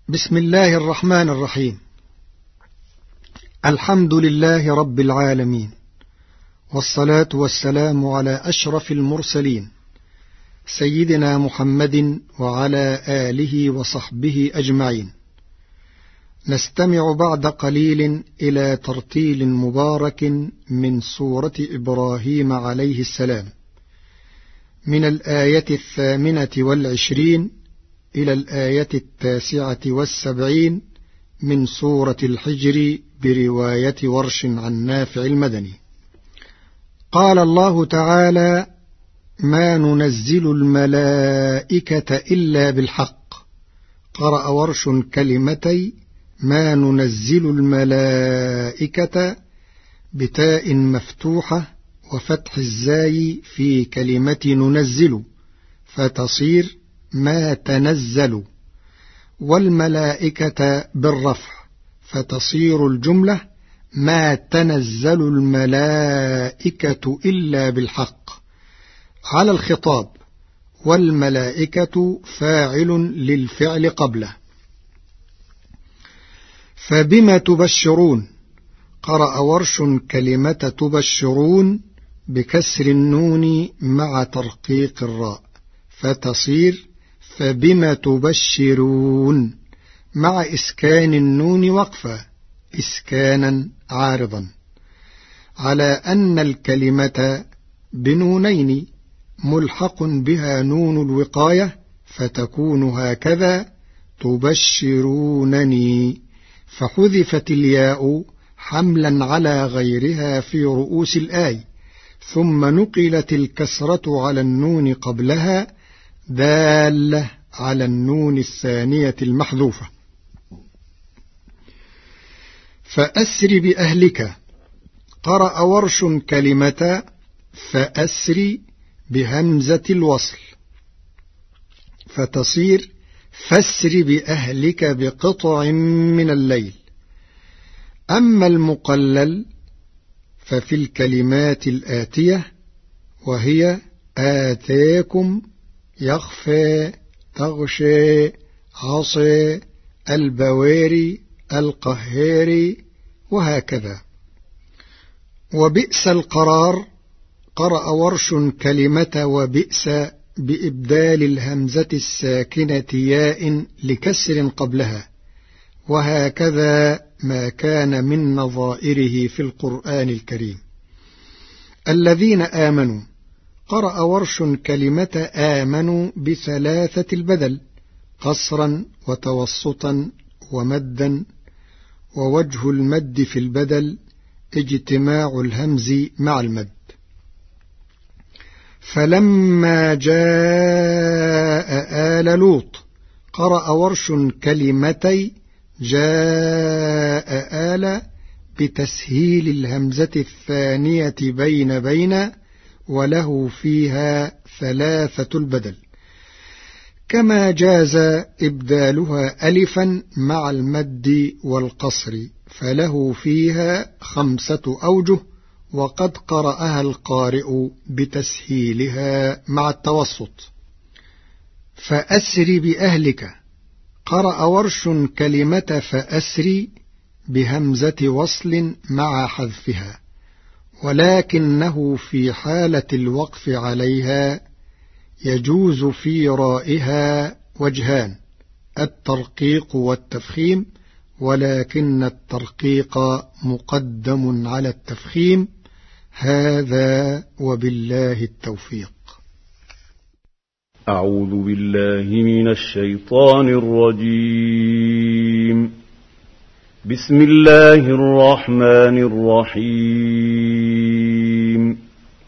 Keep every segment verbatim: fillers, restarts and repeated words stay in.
بسم الله الرحمن الرحيم. الحمد لله رب العالمين، والصلاة والسلام على أشرف المرسلين سيدنا محمد وعلى آله وصحبه أجمعين. نستمع بعد قليل إلى ترتيل مبارك من سورة إبراهيم عليه السلام، من الآية الثامنة والعشرين إلى الآية التاسعة والسبعين من سورة الحجر برواية ورش عن نافع المدني. قال الله تعالى: ما ننزل الملائكة إلا بالحق. قرأ ورش كلمتي ما ننزل الملائكة بتاء مفتوحة وفتح الزاي في كلمة ننزل فتصير ما تنزل، والملائكة بالرفع فتصير الجملة ما تنزل الملائكة إلا بالحق على الخطاب، والملائكة فاعل للفعل قبله. فبما تبشرون. قرأ ورش كلمة تبشرون بكسر النون مع ترقيق الراء فتصير فبما تبشرون مع إسكان النون وقفا إسكانا عارضا، على أن الكلمة بنونين ملحق بها نون الوقاية فتكون هكذا تبشرونني، فحذفت الياء حملا على غيرها في رؤوس الآي، ثم نقلت الكسرة على النون قبلها دالة على النون الثانية المحذوفة. فأسر بأهلك. قرأ ورش كلمة فأسر بهمزة الوصل فتصير فاسر بأهلك بقطع من الليل. أما المقلل ففي الكلمات الآتية، وهي آتاكم، يخفى، تغشى، عصى، البواري، القهار، وهكذا. وبئس القرار. قرأ ورش كلمة وبئس بإبدال الهمزة الساكنة ياء لكسر قبلها، وهكذا ما كان من نظائره في القرآن الكريم. الذين آمنوا. قرأ ورش كلمة آمنوا بثلاثة البدل قصرا وتوسطا ومدا، ووجه المد في البدل اجتماع الهمز مع المد. فلما جاء آل لوط. قرأ ورش كلمتي جاء آل بتسهيل الهمزة الثانية بين بين، وله فيها ثلاثة البدل، كما جاز إبدالها ألفا مع المد والقصر، فله فيها خمسة أوجه، وقد قرأها القارئ بتسهيلها مع التوسط. فأسر بأهلك. قرأ ورش كلمة فأسري بهمزة وصل مع حذفها، ولكنه في حالة الوقف عليها يجوز في رائها وجهان: الترقيق والتفخيم، ولكن الترقيق مقدم على التفخيم. هذا وبالله التوفيق. أعوذ بالله من الشيطان الرجيم. بسم الله الرحمن الرحيم.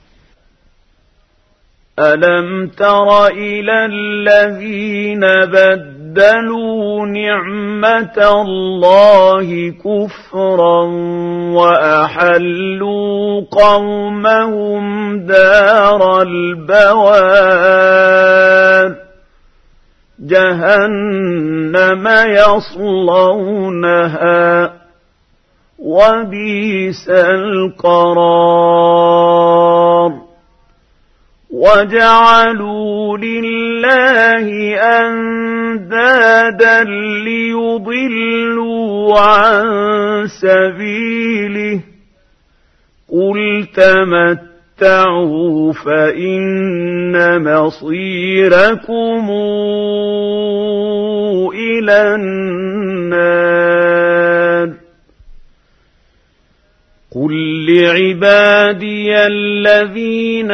ألم تر إلى الذين بدلوا نعمة الله كفرا وأحلوا قومهم دار البوار جهنم يصلونها وبئس القرار. وجعلوا لله أندادا ليضلوا عن سبيله قل تمتعوا فإن مصيركم إلى النار قل لعبادي الذين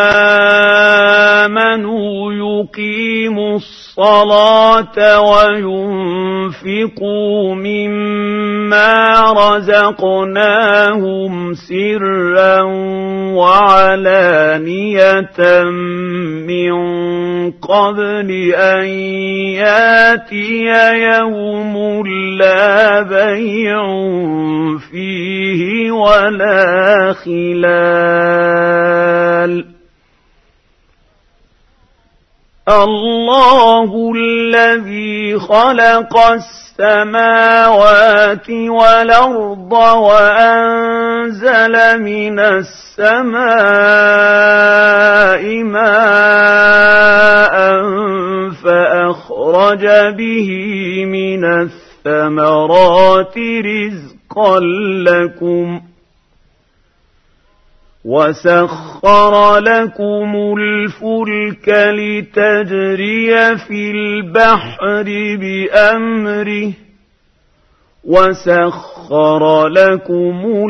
آمنوا يقيموا الصلاة وينفقوا مما رزقناهم سرا وعلانية من قبل أن ياتي يوم لا بيع فيه ولا خلال الله الذي خلق السماوات والأرض وأنزل من السماء ماء فأخرج به من الثمرات رزقا لكم وسخر لكم الفلك لتجري في البحر بأمره وسخر لكم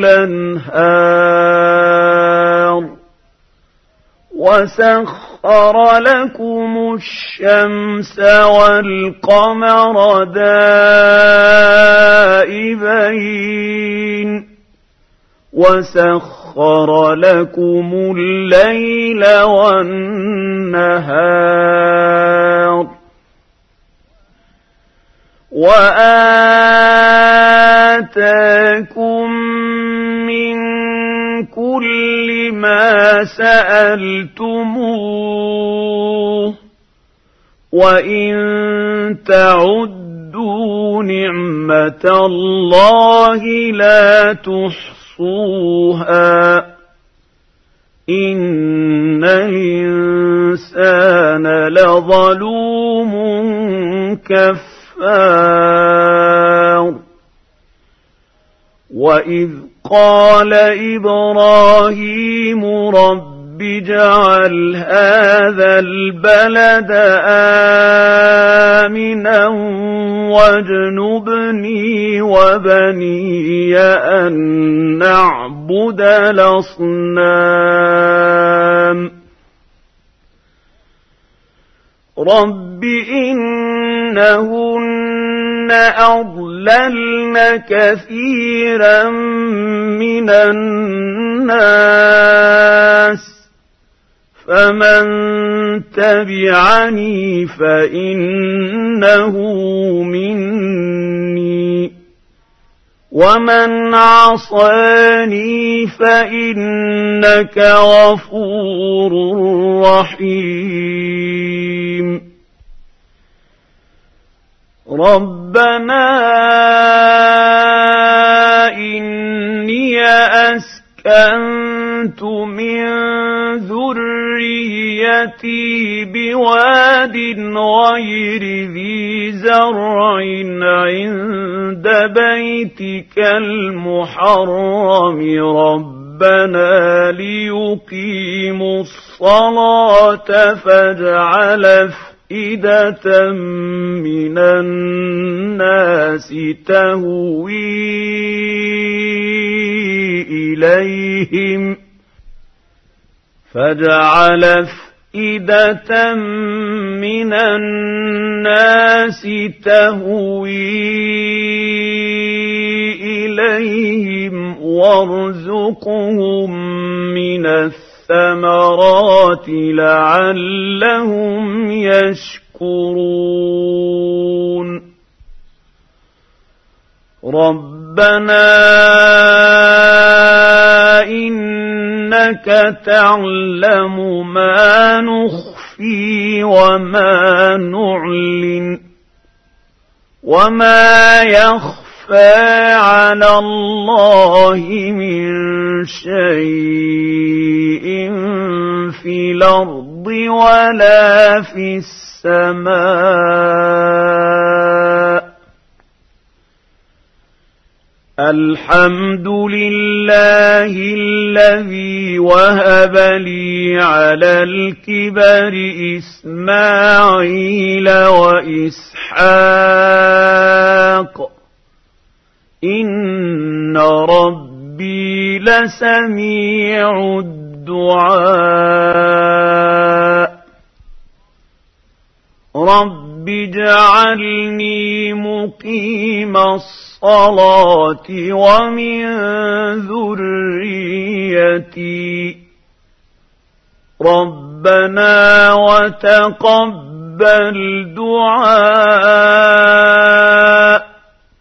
الأنهار وسخر لكم الشمس والقمر دائبين وسخر لكم الليل والنهار وآتاكم من كل ما سألتموه وإن تعدوا نعمة الله لا تحصوها إن الإنسان لظلوم كفار وإذ قال إبراهيم رب اجعل هذا البلد آمنا واجنبني وبني أن نعبد الأصنام رب إنهن أضللن كثيرا من الناس فمن تبعني فإنه مني ومن عصاني فإنك غفور رحيم ربنا إني أسكنت من ذريتي بواد غير ذي زرع عند بيتك المحرم ربنا ليقيموا الصلاة فاجعل أفئدة من الناس تهوي إليهم فاجعل أفئدة من الناس تهوي إليهم وارزقهم من الثمرات لعلهم يشكرون ربنا إنك تعلم ما نخفي وما نعلن وما يخفى على الله من شيء في الأرض ولا في السماء. الحمد لله الذي وهب لي على الكبر إسماعيل وإسحاق إن ربي لسميع الدعاء. رب اجعلني مقيم الصلاة ومن ذريتي ربنا وتقبل دعاء.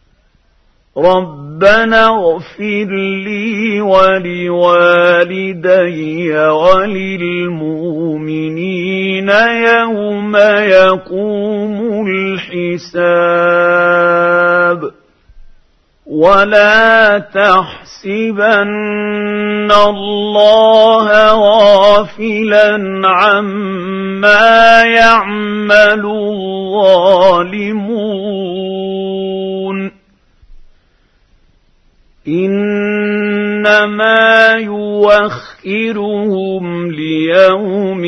ربنا اغفر لي ولوالدي وللمؤمنين يوم يقوم الحساب. ولا تحسبن الله غافلا عما يعمل الظالمون إنما يوخرهم ليوم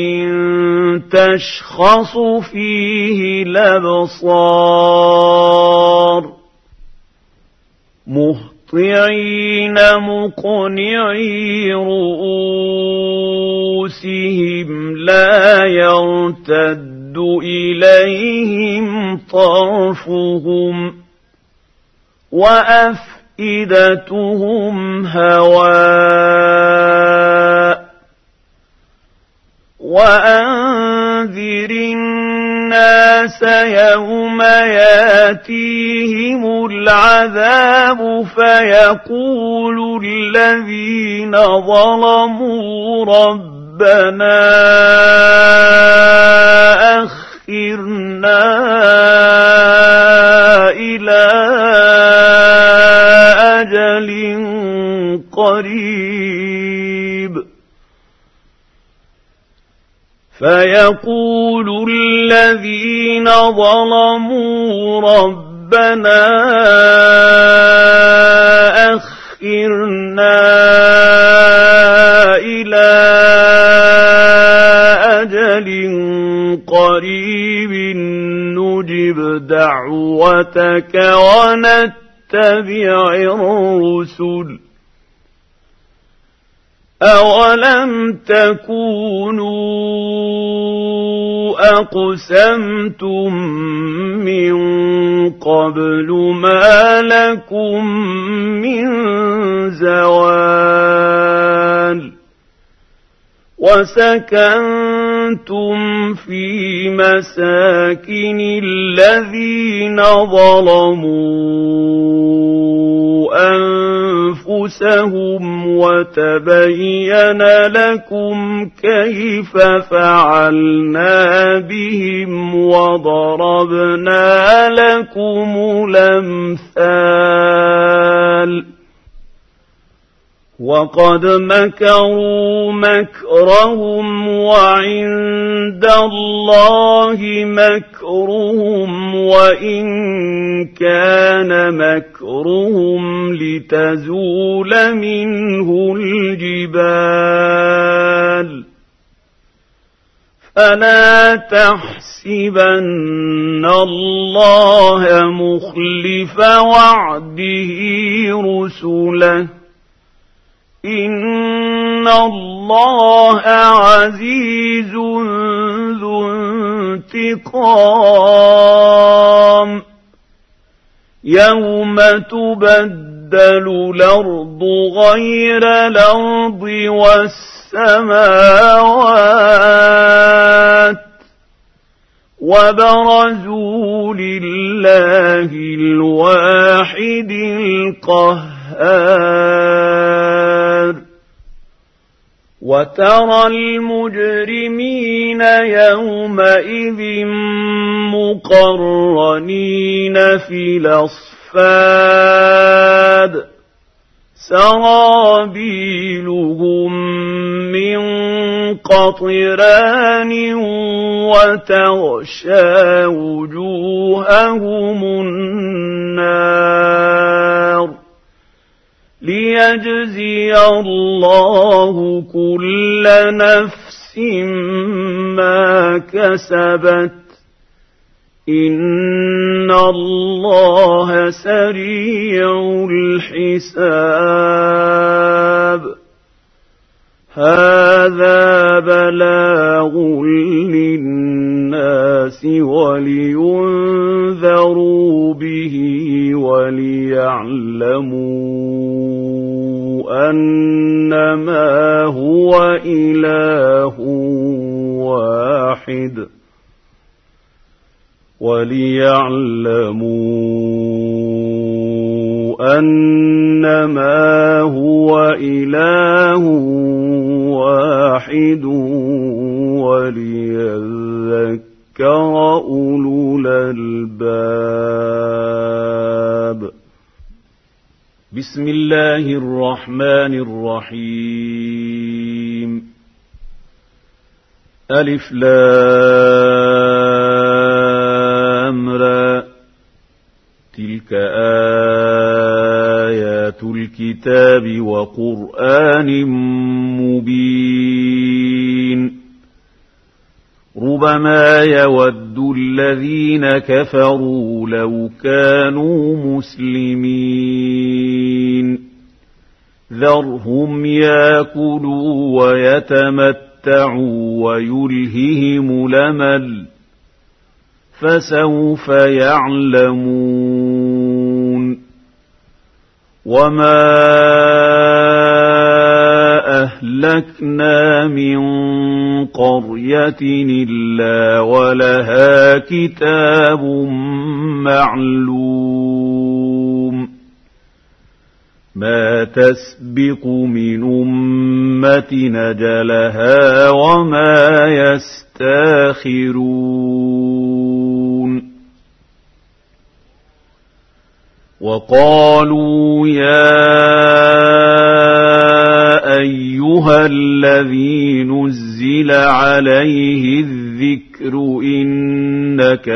تشخص فيه الأبصار مهطعين مقنعي رؤوسهم لا يرتد إليهم طرفهم وأفئدتهم هواء. وأنذر الناس يوم ياتيهم العذاب فيقول الذين ظلموا ربنا أخرنا إلى أجل قريب. فيقول الذين ظلموا ربنا أخرنا إلى أجل قريب نجب دعوتك ونتبع الرسل. أولم تكونوا أقسمتم من قبل ما لكم من زوال وسكنتم في مساكن الذين ظلموا أنفسهم وتبين لكم كيف فعلنا بهم وضربنا لكم الأمثال. وقد مكروا مكرهم وعند الله مكرهم وإن كان مكرهم لتزول منه الجبال. فلا تحسبن الله مخلف وعده رسله إن الله عزيز ذو انتقام. يوم تبدل الأرض غير الأرض والسماوات وبرزوا لله الواحد القهار. وترى المجرمين يومئذ مقرنين في الأصفاد صفاد سرابيلهم من قطران وتغشى وجوههم النار ليجزي الله كل نفس ما كسبت إن الله سريع الحساب هذا بلاغ للناس ولينذروا به وليعلموا أنما هو إله واحد وليعلموا أنما هو إله واحد وليذكر أولو الألباب. بسم الله الرحمن الرحيم. ألف لام را تلك آيات الكتاب وقرآن مبين ربما يود الذين كفروا لو كانوا مسلمين ذرهم ياكلوا ويتمتعوا ويلههم الأمل فسوف يعلمون وما أهلكنا من قرية إلا ولها كتاب معلوم ما تسبق من أمة نجلها وما يستاخرون وقالوا يا أيها الذي نزل عليه الذكر إنك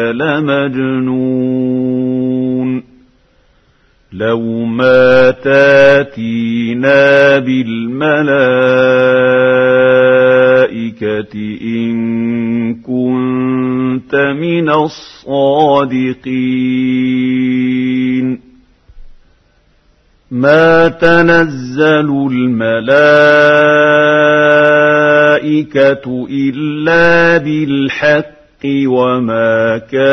لمجنون لو ما تاتينا بالملائكة إن كنت من الصادقين ما تنزل الملائكة إلا بالحق وما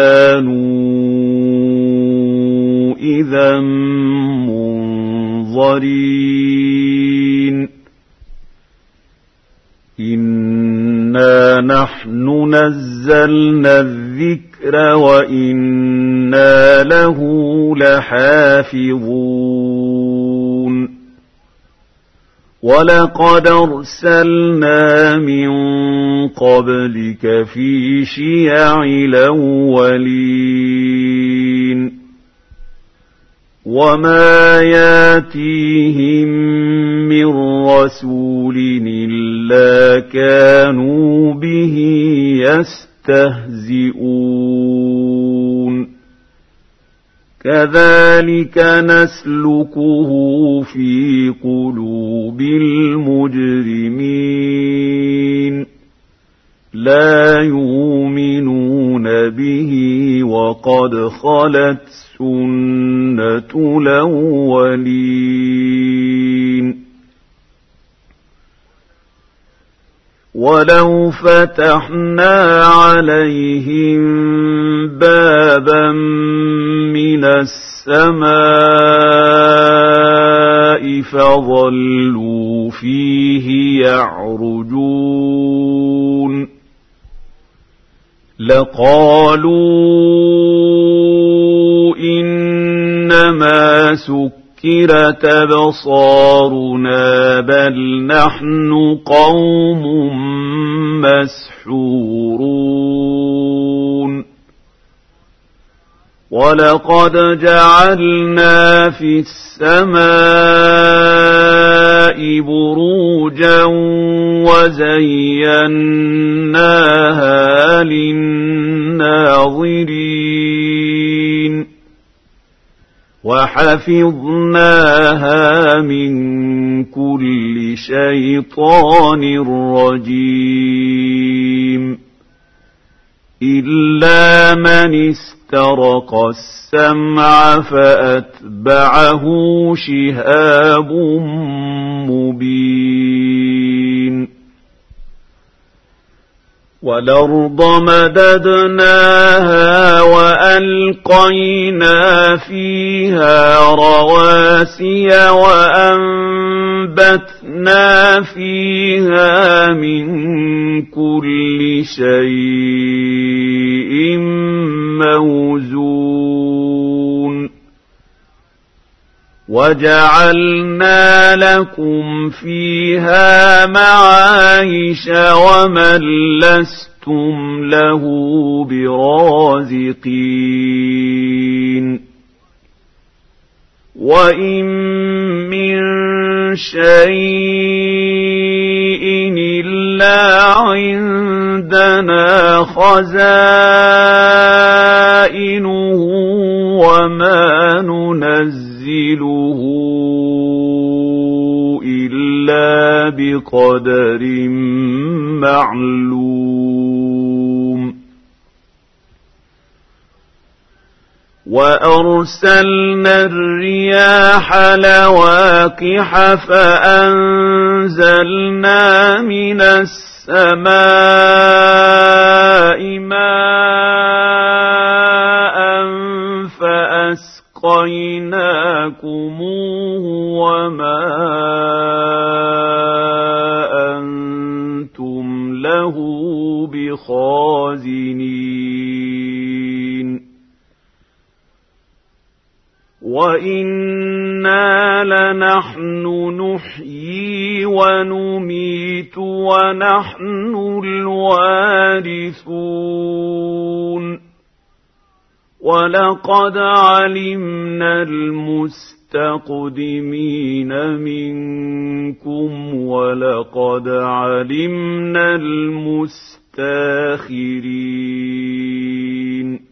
كانوا إذا منظرين إنا نحن نزلنا الذكر وإنا له لحافظون ولقد أرسلنا من قبلك في شيع الأولين وما ياتيهم من رسول إلا كانوا به يستهزئون كذلك نسلكه في قلوب المجرمين لا يؤمنون به وقد خلت سنة الأولين ولو فتحنا عليهم بابا من السماء فظلوا فيه يعرجون لقالوا إنما سكرت أبصارنا بل نحن قوم مسحورون وَلَقَدْ جَعَلْنَا فِي السَّمَاءِ بُرُوجًا وَزَيَّنَّاهَا لِلنَّاظِرِينَ وَحَفِظْنَاهَا مِنْ كُلِّ شَيْطَانٍ رَجِيمٍ إِلَّا مَنِ اسْتَرَقَ السَّمْعَ فَأَتْبَعَهُ شِهَابٌ مُبِينٌ وَالْأَرْضَ مَدَدْنَاهَا وَأَلْقَيْنَا فِيهَا رَوَاسِيَ وَأَنبَتْنَا فِيهَا مِن كُلِّ شَيْءٍ مَّوْزُونٍ وَجَعَلْنَا لَكُمْ فِيهَا مَعَايِشَ وَمَن لَّسْتُمْ لَهُ بِرَازِقِينَ وَإِن مِّن شَيْءٍ إِلَّا عِندَنَا خَزَائِنُهُ وَمَا نُنَزِّلُهُ إِلَّا بِقَدَرٍ مَّعْلُومٍ وَأَرْسَلْنَا الرِّيَاحَ لَوَاقِحَ فَأَنزَلْنَا مِنَ السَّمَاءِ مَاءً فَأَسْقَيْنَاكُمُوهُ وَمَا أَنتُمْ لَهُ بِخَازِنِينَ وَإِنَّا لَنَحْنُ نُحْيِي وَنُمِيتُ وَنَحْنُ الْوَارِثُونَ وَلَقَدْ عَلِمْنَا الْمُسْتَقْدِمِينَ مِنكُمْ وَلَقَدْ عَلِمْنَا الْمُسْتَأْخِرِينَ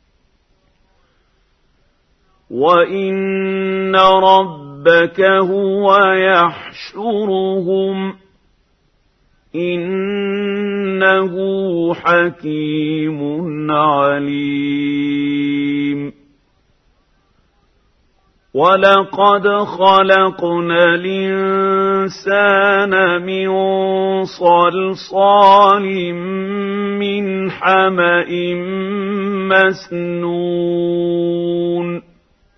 وَإِنَّ رَبَّكَ هُوَ يَحْشُرُهُمْ إِنَّهُ حَكِيمٌ عَلِيمٌ وَلَقَدْ خَلَقْنَا الْإِنسَانَ مِنْ صَلْصَالٍ مِنْ حَمَإٍ مَسْنُونٍ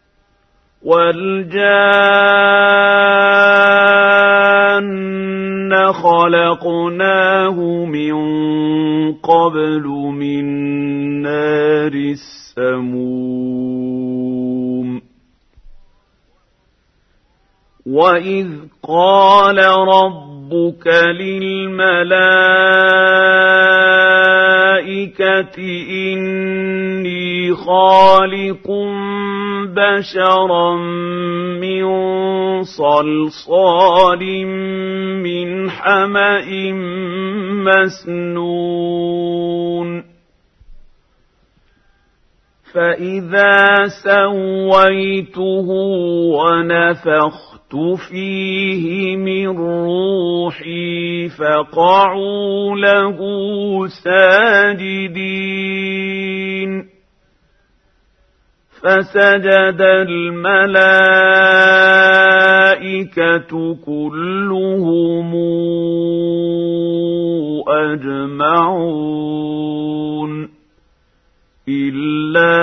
وَالْجَانَّ خَلَقْنَاهُ مِن قَبْلُ مِن نَّارِ السَّمُومِ وَإِذْ قَالَ رَبُّكَ لِلْمَلَائِكَةِ إِنِّي خَالِقٌ بَشَرًا مِّن صَلْصَالٍ مِّنْ حَمَإٍ مَّسْنُونٍ فَإِذَا سَوَّيْتُهُ وَنَفَخْتُ فِيهِ مِن رُّوحِي فَقَعُوا لَهُ سَاجِدِينَ فَسَجَدَ الْمَلَائِكَةُ كُلُّهُمْ أَجْمَعُونَ إِلَّا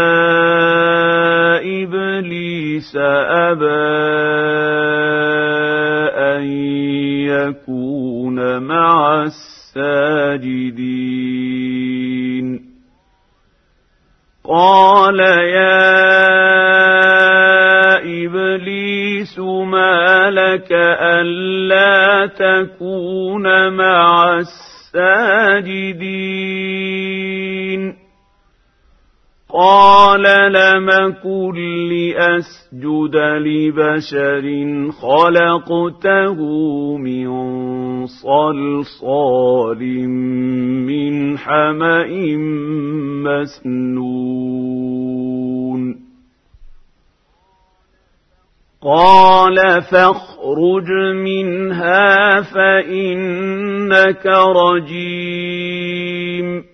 إِبْلِيسَ أَبَىٰ أَن يَكُونَ مَعَ السَّاجِدِينَ قَالَ يَا إِبْلِيسُ مَا لَكَ أَلَّا تَكُونَ مَعَ السَّاجِدِينَ قال لم كن لأسجد لبشر خلقته من صلصال من حمأ مسنون قال فاخرج منها فإنك رجيم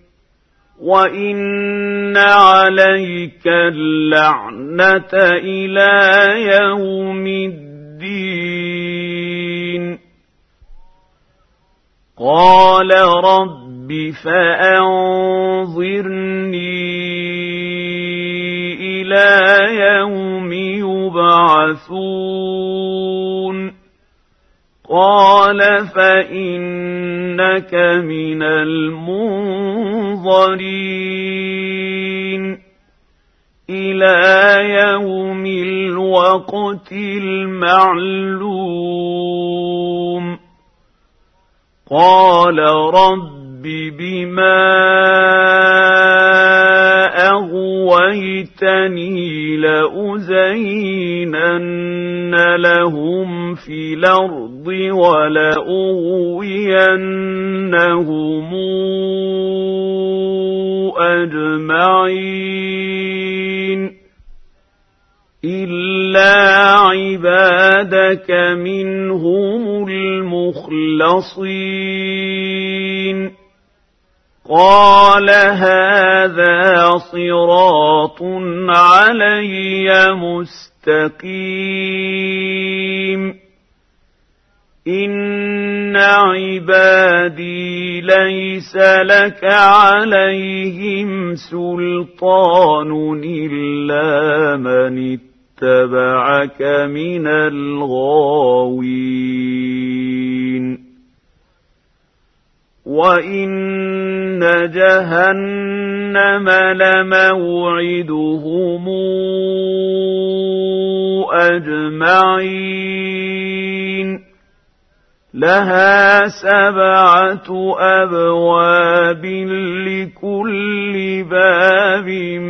وإن عليك اللعنة إلى يوم الدين قال رب فأنظرني إلى يوم يبعثون قال فإنك من المنظرين إلى يوم الوقت المعلوم قال رب بما أغويتني لأزينن لهم في الأرض ولأغوينهم أجمعين إلا عبادك منهم المخلصين قال هذا صراط علي مستقيم إن عبادي ليس لك عليهم سلطان إلا من اتبعك من الغاوين وإن جهنم لموعدهم أجمعين لها سبعة أبواب لكل باب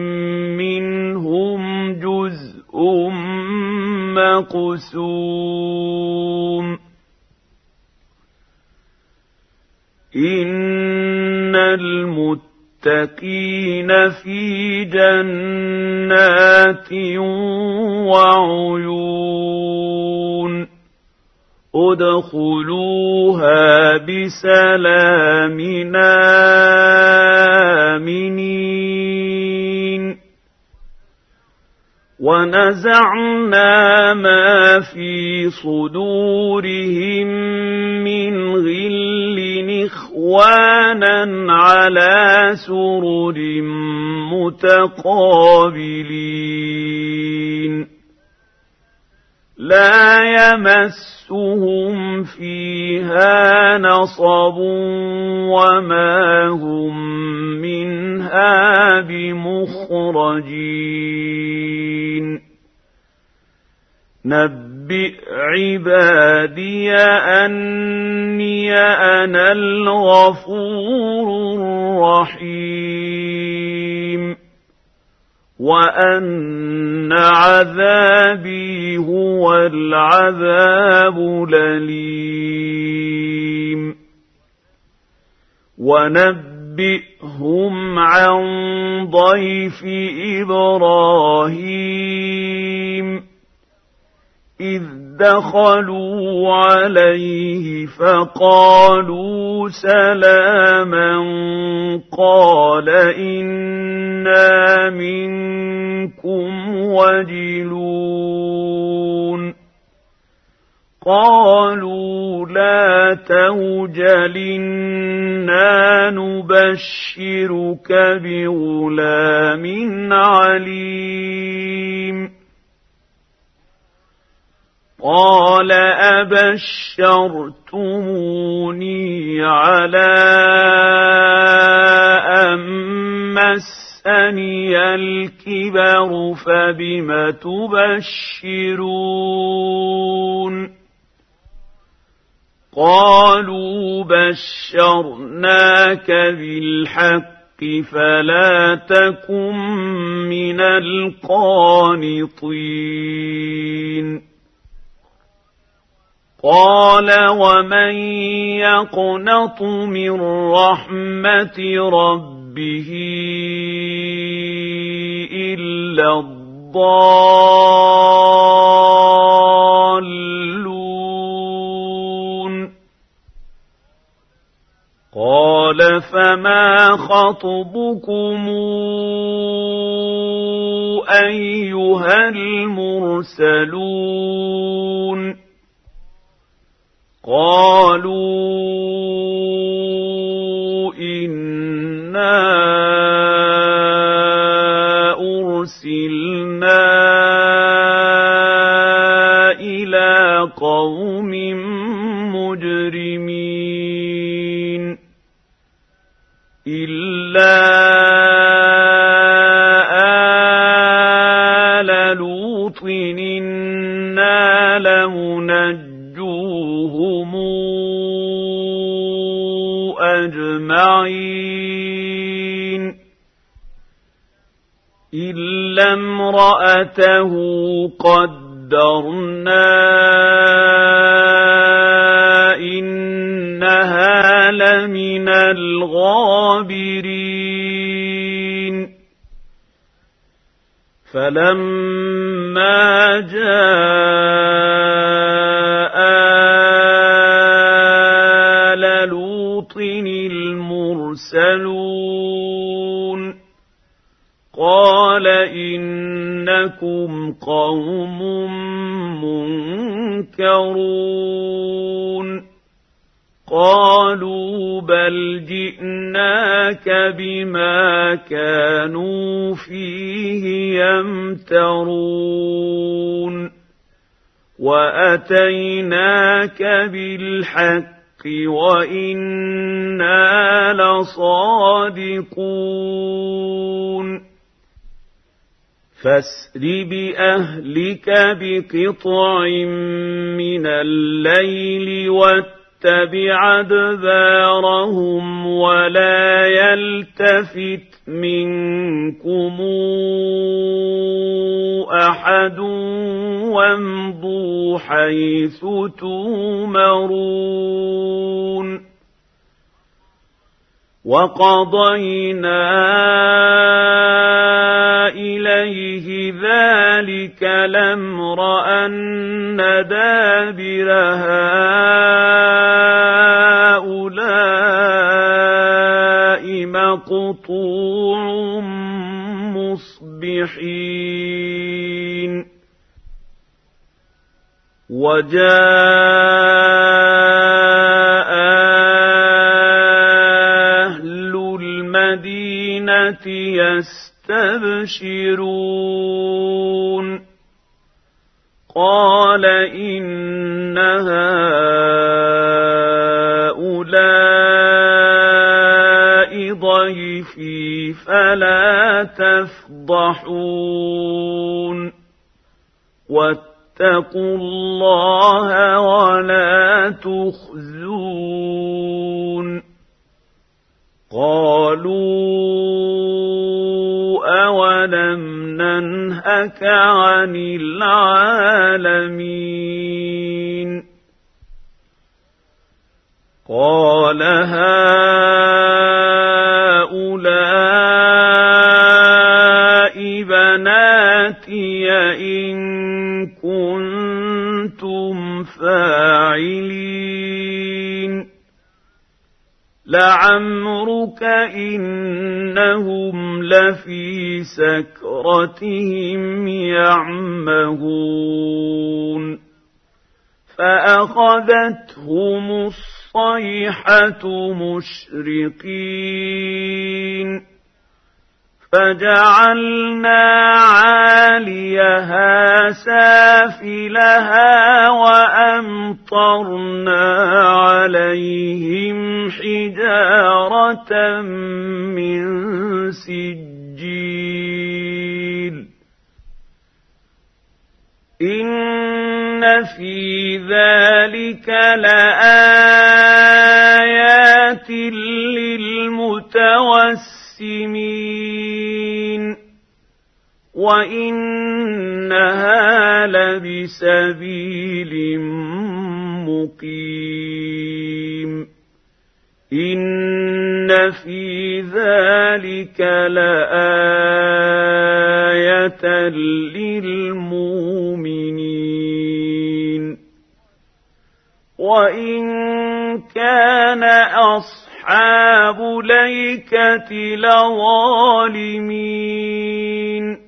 منهم جزء مقسوم إن المتقين في جنات وعيون ادخلوها بسلام آمنين ونزعنا ما في صدورهم من غل إخوانا على سرر متقابلين لا يمسهم فيها نصب وما هم منها بمخرجين نبئ عبادي أني أنا الغفور الرحيم وأن عذابي هو العذاب الأليم ونبئهم عن ضيف إبراهيم إذ دخلوا عليه فقالوا سلاما قال إنا منكم وجلون قالوا لا توجل إنا نبشرك بغلام عليم قال أبشرتموني على أن مسني الكبر فبم تبشرون قالوا بشرناك بالحق فلا تكن من القانطين قال ومن يقنط من رحمة ربه إلا الضالون قال فما خطبكم أيها المرسلون قالوا إنا أرسلنا إلى قوم مجرمين إلا آل لوط إنا لمنجوهم أجمعين إلا امرأته قدرنا إنها لمن الغابرين فلما جاء آل لوط المرسلون قال إنكم قوم منكرون قالوا بل جئناك بما كانوا فيه يمترون وأتيناك بالحق وإنا لصادقون فاسر بأهلك بقطع من الليل واتبع أدبارهم ولا يلتفت منكم أحد وامضوا حيث تؤمرون وقضينا إليه ذلك الأمر أن دابر هؤلاء مقطوع مصبحين وجاء أهل المدينة يستبشرون قال إن هؤلاء ضيفي فلا تفضحون واتقوا الله ولا تخزون قالوا أولم ننهك عن العالمين قال هؤلاء بناتي إن كنتم فاعلين لعمرك إنهم لفي سكرتهم يعمهون فأخذتهم الصيحة مشرقين فجعلنا عاليها سافلها وأمطرنا عليهم حجارة من سجيل إن في ذلك لآيات للمتوسمين سِمِينٍ وَإِنَّهَا لَبِسَبِيلٍ مُقِيمٍ إِنَّ فِي ذَلِكَ لَآيَةً لِلْمُؤْمِنِينَ وَإِنْ كَانَ أَصْحَابُ الْأَيْكَةِ لَظَالِمِينَ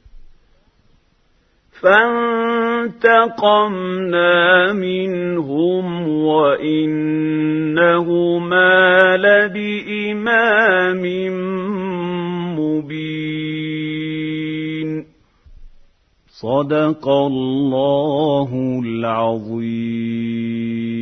فَانتَقَمْنَا مِنْهُمْ وَإِنَّهُمَا لَبِإِمَامٍ مُبِينٍ صدق الله العظيم.